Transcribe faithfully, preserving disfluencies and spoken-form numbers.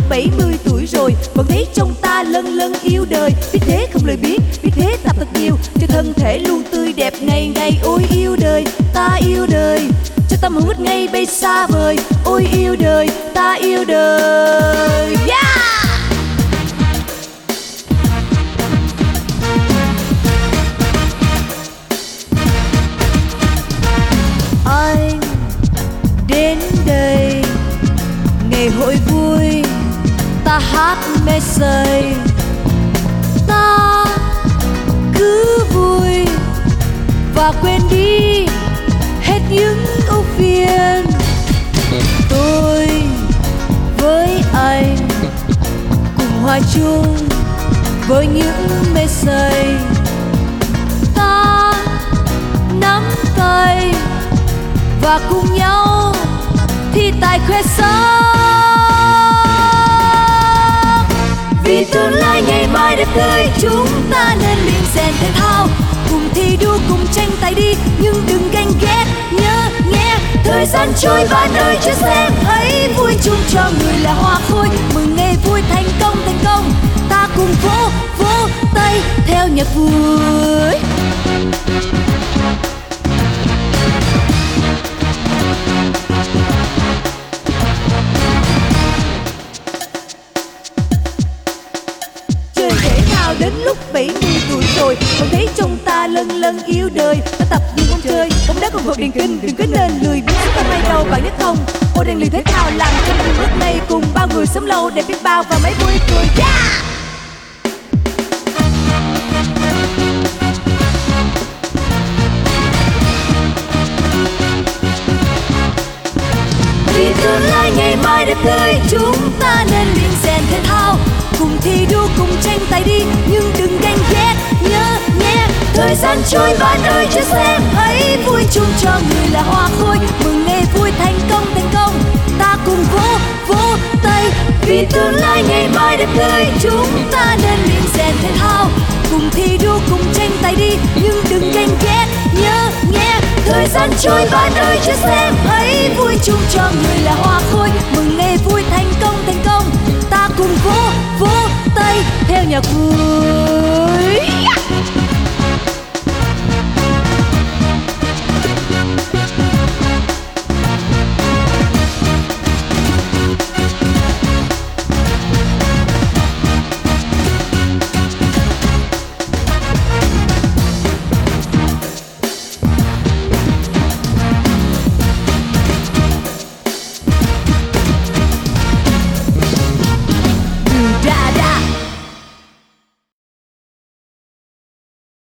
bảy mươi tuổi rồi vẫn thấy trong ta lân lân yêu đời. Biết thế không lời biếng, biết thế tập thật nhiều cho thân thể luôn tươi đẹp ngày ngày. Ôi yêu đời, ta yêu đời, cho tâm hồn ngất ngây bay xa vời. Ôi yêu đời, ta yêu đời. Yeah! Anh đến đây ngày hội vui, ta hát mê say, ta cứ vui và quên đi hết những ưu phiền. Tôi với anh cùng hòa chung với những mê say, ta nắm tay và cùng nhau thi tài khoe sáng. Vì tương lai ngày mai đẹp tươi, chúng ta nên luyện rèn thể thao, cùng thi đua cùng tranh tài đi, nhưng đừng ganh ghét nhớ nghe. Thời gian trôi ba đời chưa xem, hãy vui chung cho người là hoa khôi. Mừng ngày vui thành công thành công, ta cùng vỗ vỗ tay theo nhạc vui. Đến lúc bảy mươi tuổi rồi còn thấy trong ta lân lân yêu đời. Ta tập như con chơi bóng đá cùng vợt điền kinh, đừng có nên lười biếng suốt hai đầu. Bạn biết không, ô đèn luyện thể thao làm cho mình bước này cùng bao người sống lâu để biết bao và mấy mươi tuổi. Yeah! Vì tương lai ngày mai đẹp tươi, chúng ta nên luyện rèn thể thao, cùng thi đua cùng tranh tài đi, nhưng đừng ganh ghét nhớ nhé. Thời gian trôi ba đời chưa xem, hãy vui chung cho người là hoa khôi. Mừng ngày vui thành công thành công, ta cùng vỗ vỗ tay. Vì tương lai ngày mai đẹp tươi, chúng ta nên luyện rèn thể thao, cùng thi đua cùng tranh tài đi, nhưng đừng ganh ghét nhớ nhé. Thời gian trôi ba đời chưa xem, hãy vui chung cho người là hoa khôi. Mừng ngày vui thành công thành công, ta cùng vỗ vỗ tay theo nhạc vui.